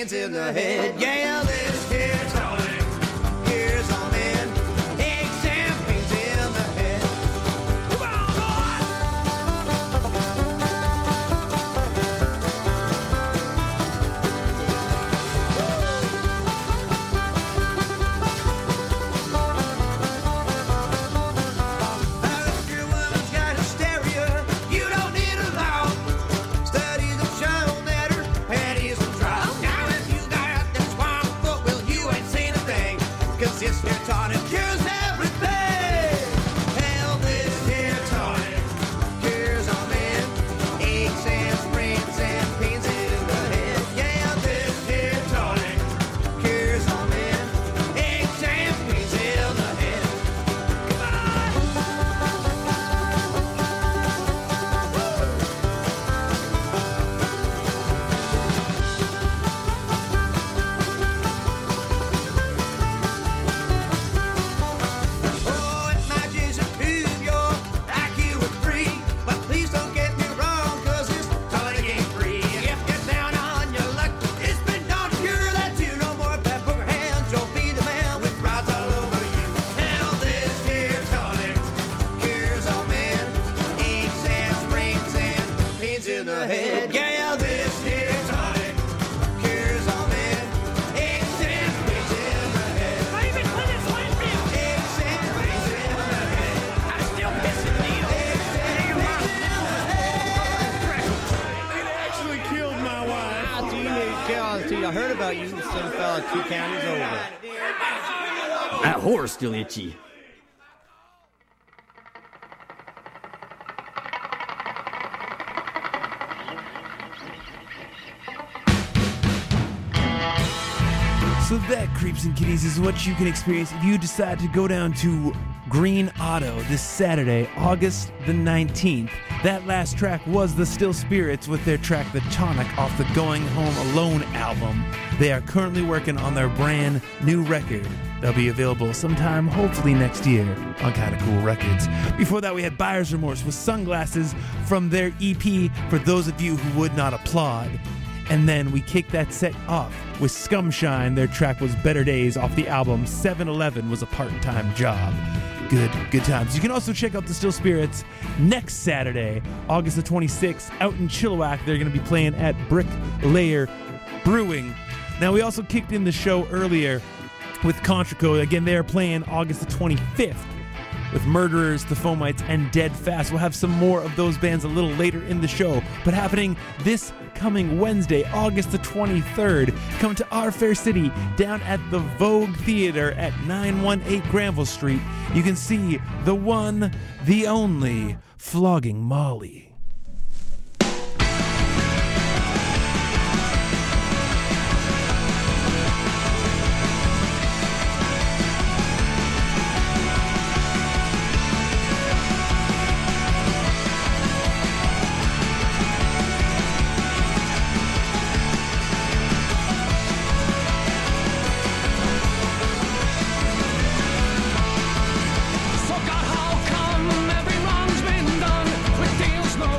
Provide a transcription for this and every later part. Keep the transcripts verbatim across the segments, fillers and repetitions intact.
pins in the head. Yeah, this here tonic cures all men. Aches and pains in the head. Come on, this here tonic cures everything. Hell, this here tonic cures all men. Aches and sprains and pains in the head. Yeah, this here tonic cures all men. Aches and pains in the head. In the head, yeah, this here tonic cures all men. Aches and pains in the head. Baby, put this one down. Aches and pains in the head. I'm still pissing Neil. Aches and pains in the head. It actually killed my wife. How do you need to kill us till I heard about you? Some fella two counties over. That whore's still itchy. So that, creeps and kitties, is what you can experience if you decide to go down to Green Auto this Saturday, August the nineteenth. That last track was the Still Spirits with their track The Tonic off the Going Home Alone album. They are currently working on their brand new record. They'll be available sometime, hopefully next year, on Kinda Cool Records. Before that, we had Buyer's Remorse with Sunglasses from their E P, For Those of You Who Would Not Applaud. And then we kicked that set off with Scumshine. Their track was Better Days off the album seven eleven Was a Part-Time Job. Good, good times. You can also check out the Still Spirits next Saturday, August the twenty-sixth, out in Chilliwack. They're going to be playing at Brick Layer Brewing. Now, we also kicked in the show earlier with Contra Code. Again, they are playing August the twenty-fifth with Murderers, The Foamites, and Dead Fast. We'll have some more of those bands a little later in the show, but happening this coming Wednesday, August the twenty-third. Come to our fair city down at the Vogue Theater at nine one eight Granville Street. You can see the one, the only, Flogging Molly. Forgot how come every wrong's been done with deals no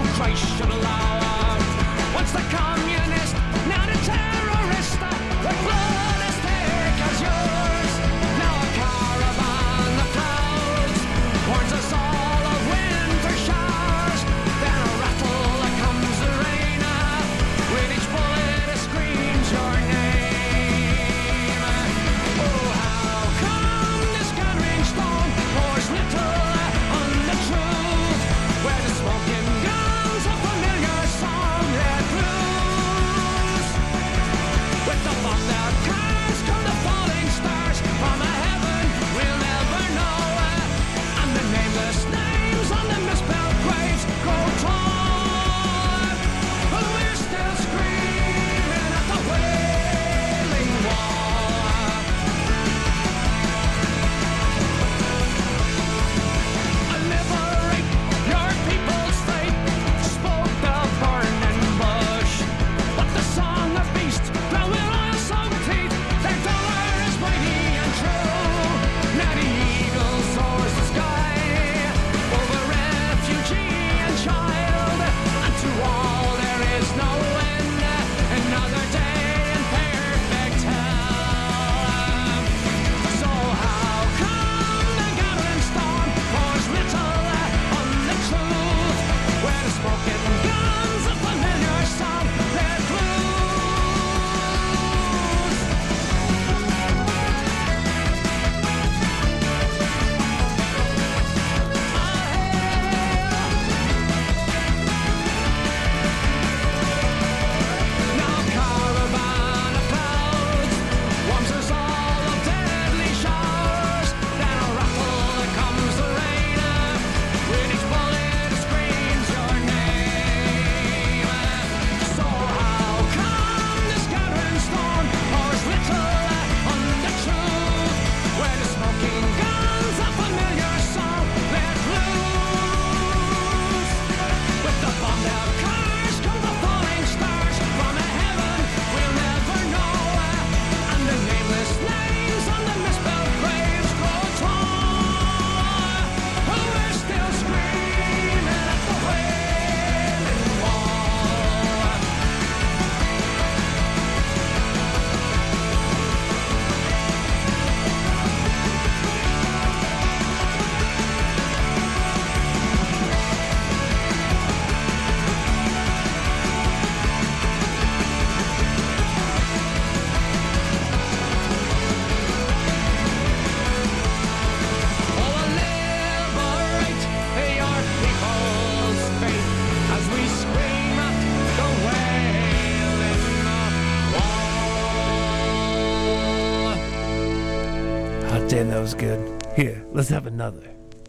Damn, that was good. Here, let's have another.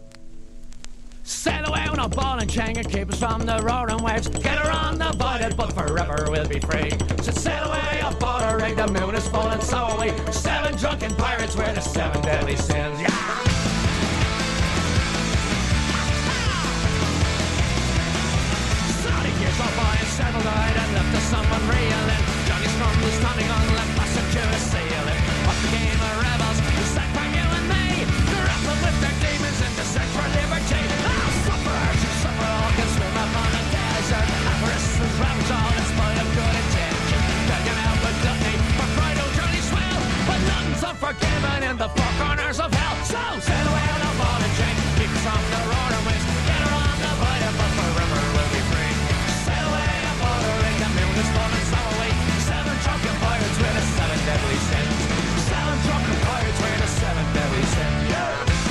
Sail away on a ball and chain and keep us from the roaring waves. Get her on the voided, but forever we'll be free. So sail away aboard a rig, the moon is full and so are we. Seven drunken pirates wear the seven deadly sins. Yeah! Sorry, years off by and settled died and left us someone reeling. Johnny Storm was standing on left passenger sailing. Up the game of rebels, the sack from you and me. Grappling with their demons in the search for liberty. I'll suffer, you suffer, all can swim up on the desert. Avarice is ravaged all in spite of good intention. Begging out with gluttony for pride, oh journey swell. But nothing's unforgiven in the four corners of hell. So sail away on a ball and chain, keep us on the roaring winds. Get her on the void, but forever we'll be free. Sail away aboard a rig, the moon is full and so are we. Seven drunken pirates with the seven deadly sins. Seven drunken pirates with the seven deadly sins. Yeah!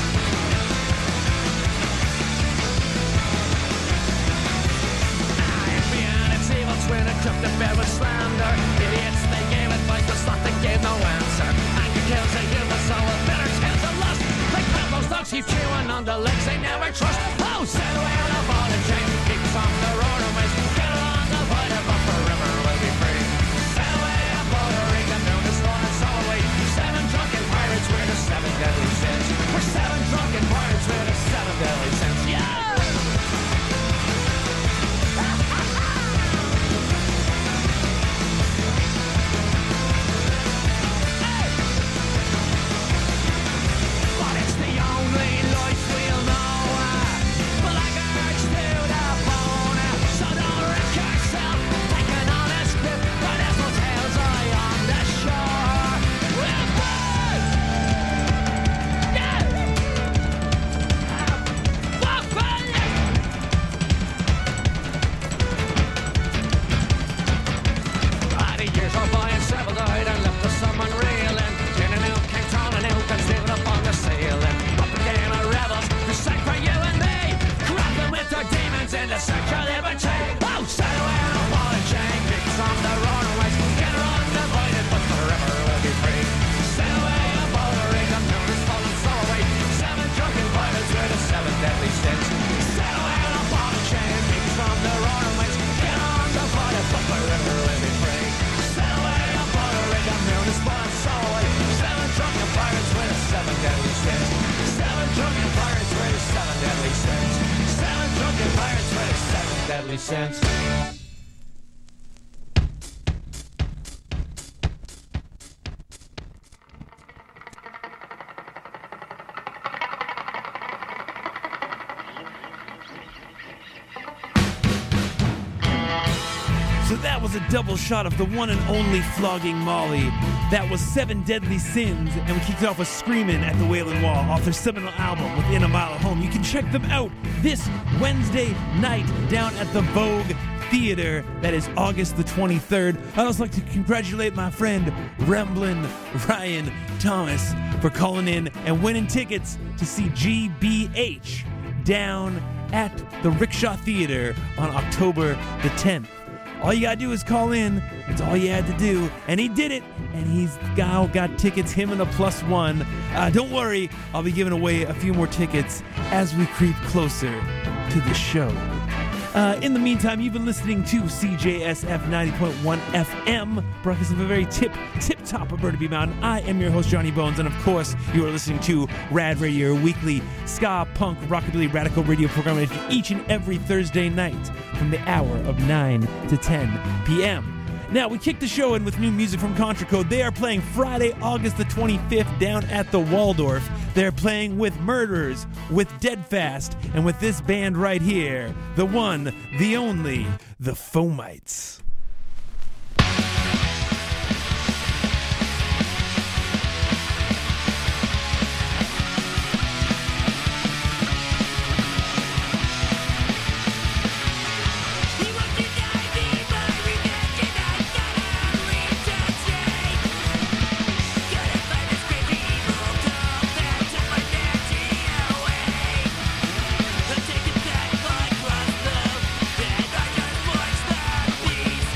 When it took the bed with slander, idiots they gave advice, the slot they gave no answer. Anger kills a human soul with bitter tales of lust. Like those dogs keep chewing on the legs they never trust. Oh, sail away on a ball and chain, keep us on the roaring waves. Get along the void, but forever we'll be free. Sail away aboard a rig, the moon is full and so are we. Seven drunken pirates, we're the seven deadly sins. We're seven drunken pirates, we're the seven deadly sins. Yeah! Sense. So that was a double shot of the one and only Flogging Molly. That was Seven Deadly Sins, and we kicked it off with Screamin' at the Wailing Wall off their seminal album, Within a Mile of Home. You can check them out this Wednesday night down at the Vogue Theater. That is August the twenty-third. I'd also like to congratulate my friend Ramblin' Ryan Thomas for calling in and winning tickets to see G B H down at the Rickshaw Theater on October the tenth. All you gotta do is call in. It's all you had to do. And he did it. And he's got, got tickets, him and a plus one. Uh, don't worry, I'll be giving away a few more tickets as we creep closer to the show. Uh, in the meantime, you've been listening to C J S F ninety point one F M, broadcasting from the very tip, tip top of Burnaby Mountain. I am your host, Johnny Bones, and of course, you are listening to Rad Radio, your weekly ska, punk, rockabilly, radical radio program each and every Thursday night from the hour of nine to ten p.m. Now, we kick the show in with new music from Contra Code. They are playing Friday, August the twenty-fifth down at the Waldorf. They're playing with Murderers, with Deadfast, and with this band right here, the one, the only, the Fomites. Take it back, like crossbow. Then I just watch the beast.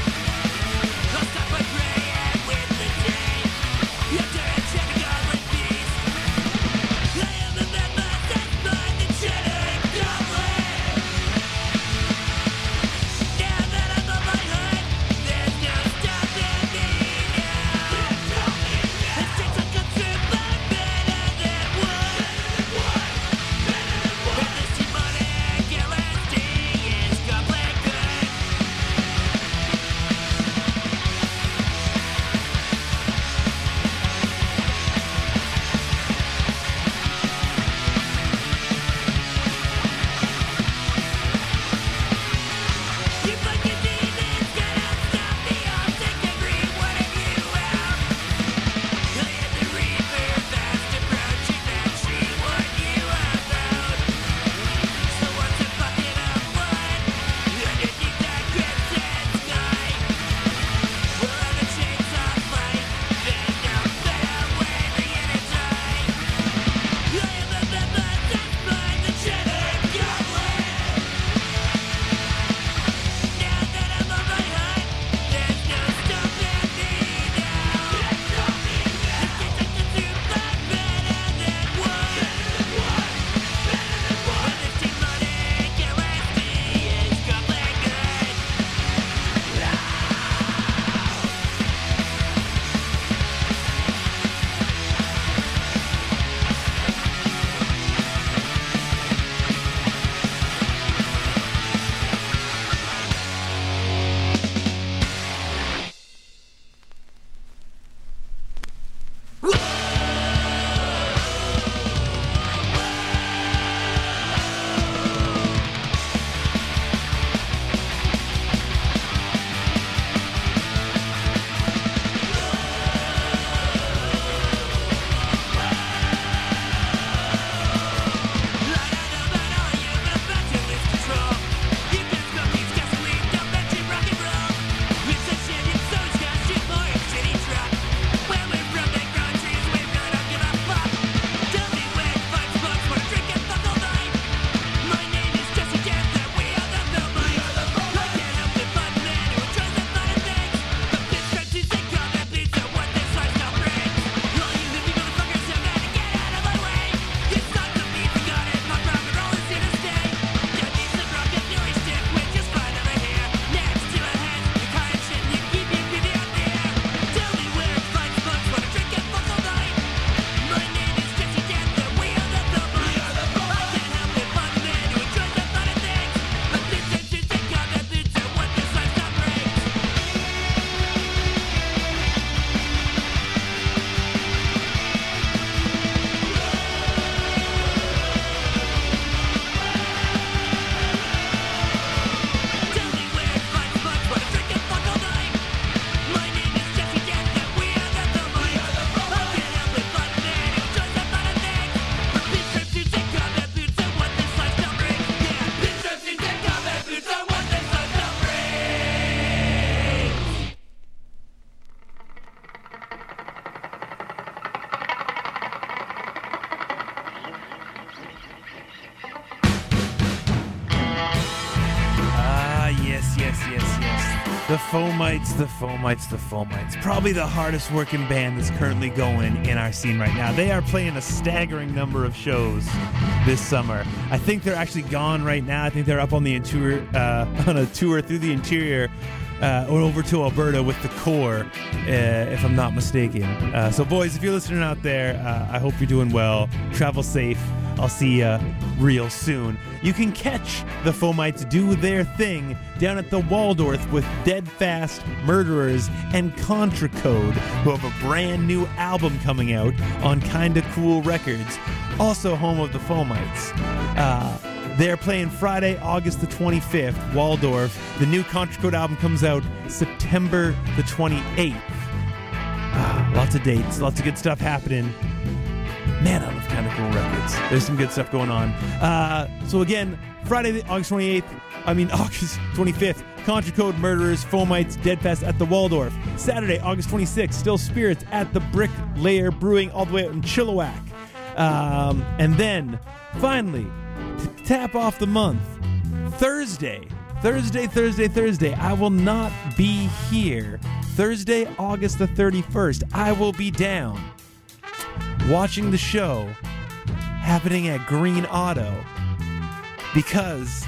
The Fomites, the Fomites, the Fomites. Probably the hardest working band that's currently going in our scene right now. They are playing a staggering number of shows this summer. I think they're actually gone right now. I think they're up on the interior, uh, on a tour through the interior uh, or over to Alberta with the Core, uh, if I'm not mistaken. Uh, so, boys, if you're listening out there, uh, I hope you're doing well. Travel safe. I'll see you real soon. You can catch the Fomites do their thing down at the Waldorf with Dead Fast, Murderers, and Contra Code, who have a brand new album coming out on Kinda Cool Records, also home of the Fomites. Uh, they're playing Friday, August the twenty-fifth, Waldorf. The new Contra Code album comes out September the twenty-eighth. Ah, lots of dates, lots of good stuff happening. Man, I love Kinda Cool Records. There's some good stuff going on. Uh, so again, Friday, August twenty-eighth, I mean August twenty-fifth, Contra Code, Murderers, Fomites, Deadfest at the Waldorf. Saturday, August twenty-sixth, Still Spirits at the Brick Layer Brewing all the way out in Chilliwack. Um, and then, finally, to tap off the month, Thursday, Thursday, Thursday, Thursday, I will not be here. Thursday, August the thirty-first, I will be down watching the show happening at Green Auto because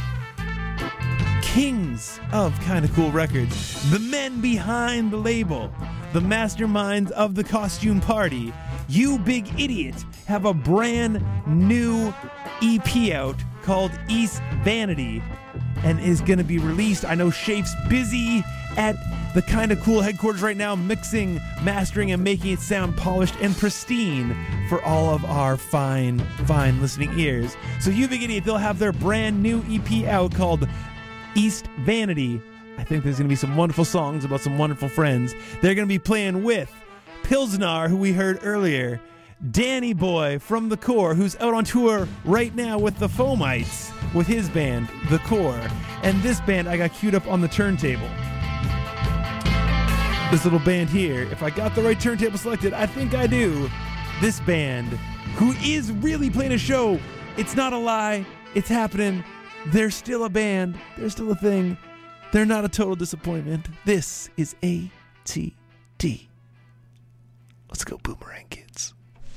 kings of Kinda Cool Records, the men behind the label, the masterminds of the costume party, You Big Idiot, have a brand new E P out called East Vanity and is going to be released. I know Shafe's busy at the Kinda Cool headquarters right now, mixing, mastering, and making it sound polished and pristine for all of our fine, fine listening ears. So You Big Idiot, they'll have their brand new E P out called East Vanity. I think there's going to be some wonderful songs about some wonderful friends. They're going to be playing with Pilsnar, who we heard earlier, Danny Boy from The Core, who's out on tour right now with the Fomites, with his band, The Core. And this band I got queued up on the turntable. This little band here, if I got the right turntable selected, I think I do. This band, who is really playing a show. It's not a lie. It's happening. They're still a band. They're still a thing. They're not a total disappointment. This is A T D. Let's go, Boomerang Kids.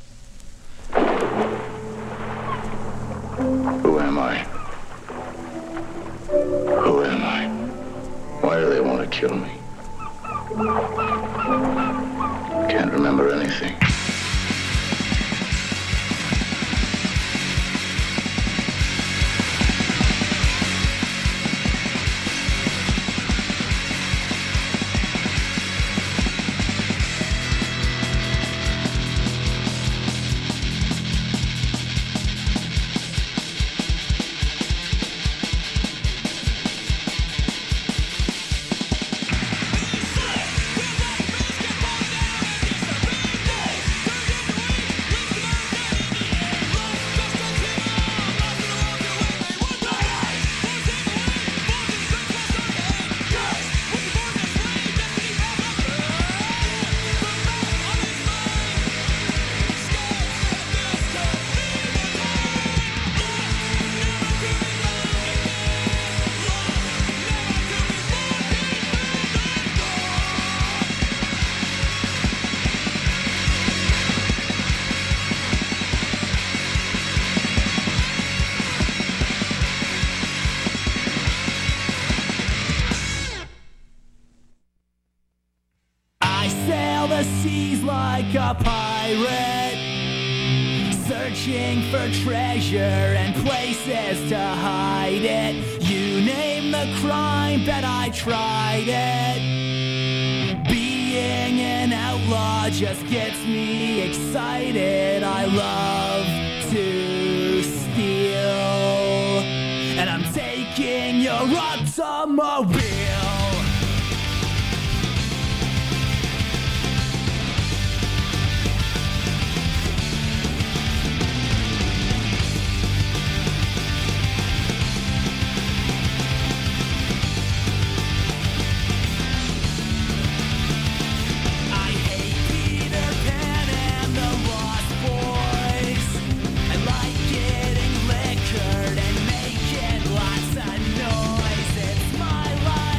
Who am I? Who am I? Why do they want to kill me? Can't remember anything. Like a pirate, searching for treasure and places to hide it. You name the crime, bet I tried it. Being an outlaw just gets me excited. I love to steal, and I'm taking your automobile. Liquored and making lots of noise. It's my life.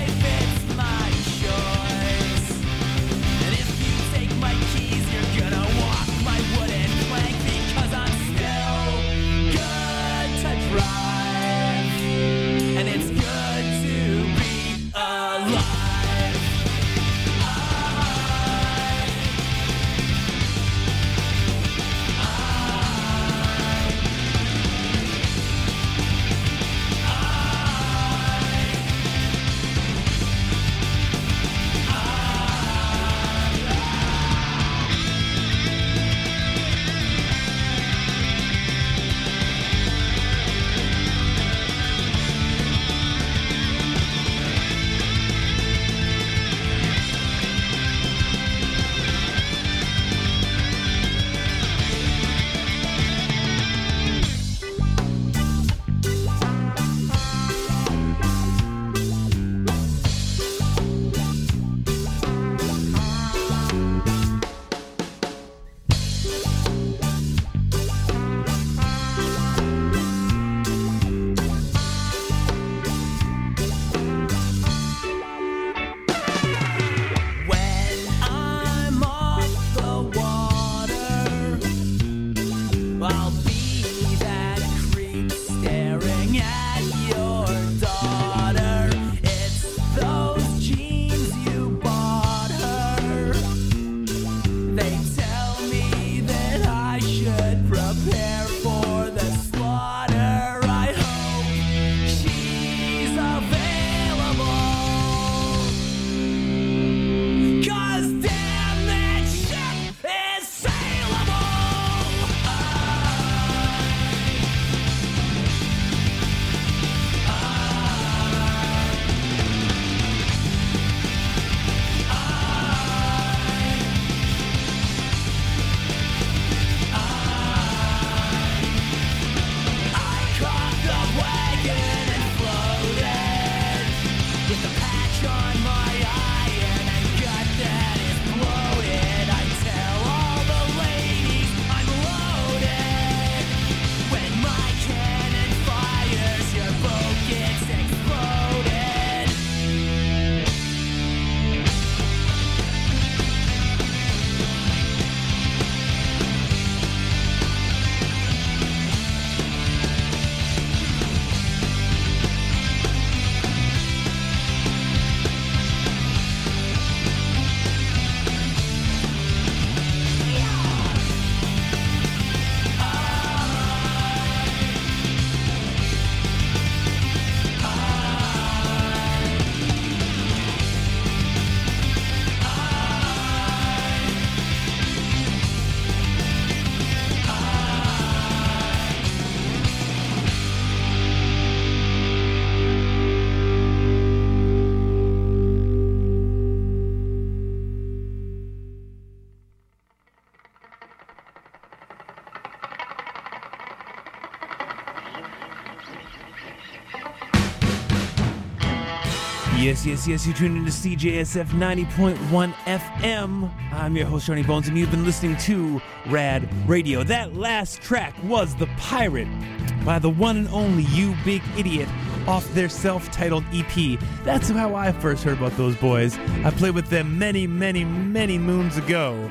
Yes, yes, yes, you tuned into C J S F ninety point one F M. I'm your host, Johnny Bones, and you've been listening to Rad Radio. That last track was The Pirate by the one and only You Big Idiot off their self-titled E P. That's how I first heard about those boys. I played with them many, many, many moons ago.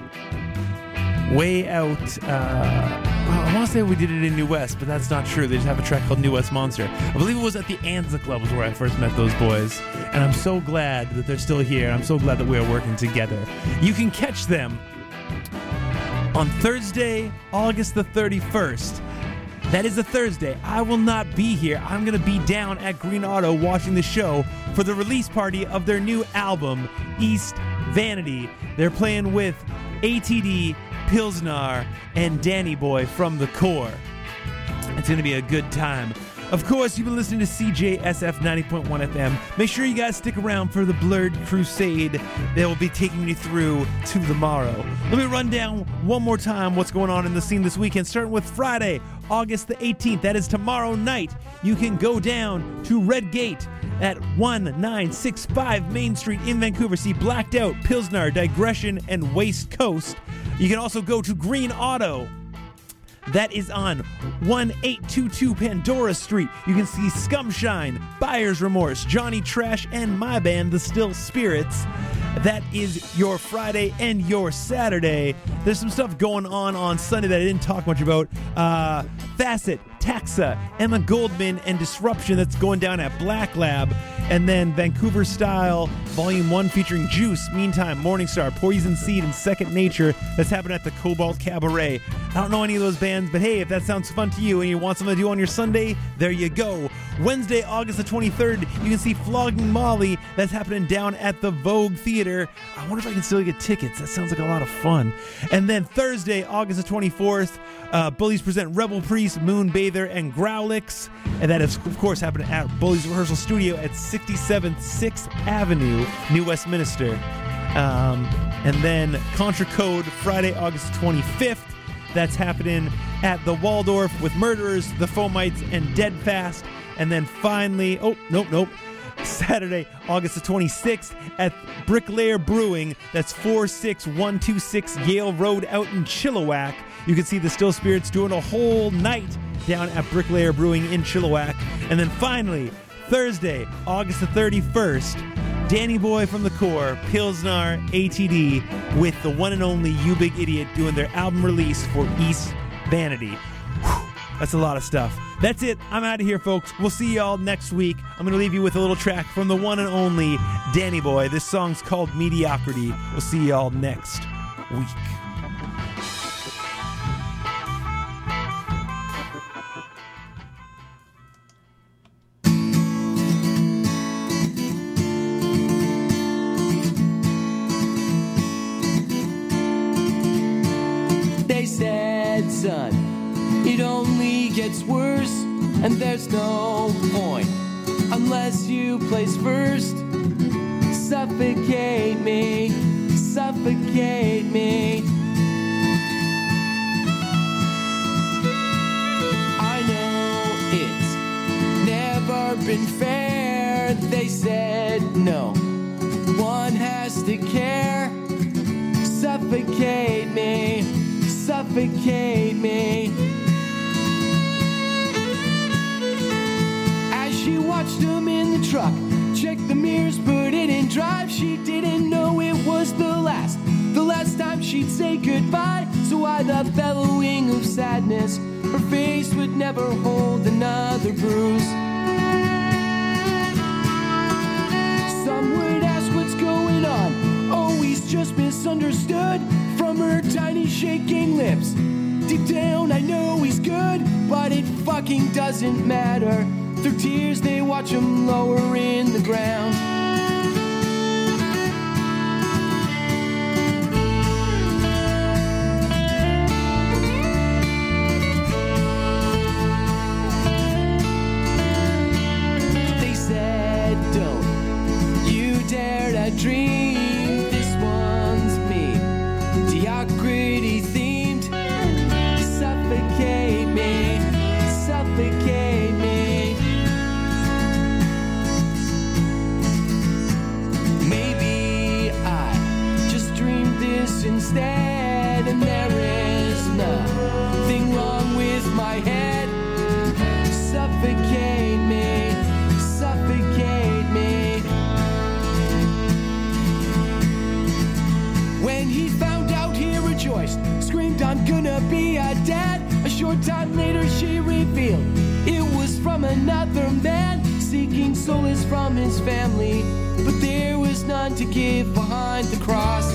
Way out, uh, well, I want to say we did it in New West, but that's not true. They just have a track called New West Monster. I believe it was at the Anza Club was where I first met those boys, and I'm so glad that they're still here. I'm so glad that we're working together. You can catch them on Thursday, August the thirty-first. That is a Thursday. I will not be here. I'm going to be down at Green Auto watching the show for the release party of their new album, East Vanity. They're playing with A T D, Pilsnar, and Danny Boy from The Core. It's going to be a good time. Of course, you've been listening to C J S F ninety point one F M. Make sure you guys stick around for the Blurred Crusade that will be taking you through to tomorrow. Let me run down one more time what's going on in the scene this weekend, starting with Friday, August the eighteenth. That is tomorrow night. You can go down to Red Gate at one nine six five Main Street in Vancouver. See Blacked Out, Pilsnar, Digression, and Waste Coast. You can also go to Green Auto. That is on one eight two two Pandora Street. You can see Scumshine, Buyer's Remorse, Johnny Trash, and my band, The Still Spirits. That is your Friday and your Saturday. There's some stuff going on on Sunday that I didn't talk much about. Uh, Facet, Taxa, Emma Goldman, and Disruption that's going down at Black Lab. And then Vancouver Style Volume one featuring Juice, Meantime, Morningstar, Poison Seed, and Second Nature. That's happening at the Cobalt Cabaret. I don't know any of those bands, but hey, if that sounds fun to you and you want something to do on your Sunday, there you go. Wednesday, August the twenty-third, you can see Flogging Molly. That's happening down at the Vogue Theater. I wonder if I can still get tickets. That sounds like a lot of fun. And then Thursday, August the twenty-fourth, uh, Bullies present Rebel Priest, Moonbather, and Growlix. And that is, of course, happening at Bullies Rehearsal Studio at sixty-seventh sixth Avenue, New Westminster. Um, and then Contra Code, Friday, August twenty-fifth. That's happening at the Waldorf with Murderers, the Fomites, and Deadfast. And then finally, oh, nope, nope. Saturday, August the twenty-sixth at Bricklayer Brewing. That's four six one two six Yale Road out in Chilliwack. You can see the Still Spirits doing a whole night down at Bricklayer Brewing in Chilliwack. And then finally, Thursday, August the thirty-first, Danny Boy from The Core, Pilsnar, A T D, with the one and only You Big Idiot doing their album release for East Vanity. Whew, that's a lot of stuff. That's it. I'm out of here, folks. We'll see y'all next week. I'm going to leave you with a little track from the one and only Danny Boy. This song's called Mediocrity. We'll see y'all next week. They said, son, it only gets worse, and there's no point unless you place first. Suffocate me, suffocate me. I know it's never been fair. They said no, one has to care. Suffocate me, suffocate me. As she watched him in the truck, checked the mirrors, put it in drive, she didn't know it was the last, the last time she'd say goodbye. So why the bellowing of sadness? Her face would never hold another bruise. Some would ask what's going on. Oh, he's just misunderstood. From her tiny shaking lips, deep down I know he's good, but it fucking doesn't matter. Through tears they watch him lower in the ground. They said, don't you dare to dream. This one's me, mediocrity themed. Suffocate me, suffocate me. instead. And there is nothing wrong with my head. Suffocate me, suffocate me. When he found out, he rejoiced, screamed, I'm gonna be a dad. A short time later she revealed it was from another man, seeking solace from his family, but there was none to give behind the cross.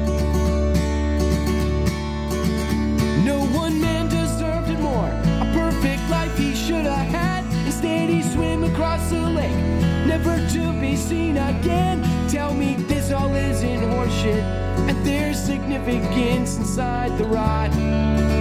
No one man deserved it more, a perfect life he should have had. Instead he swam across the lake, never to be seen again. Tell me this all isn't horseshit, and there's significance inside the rot.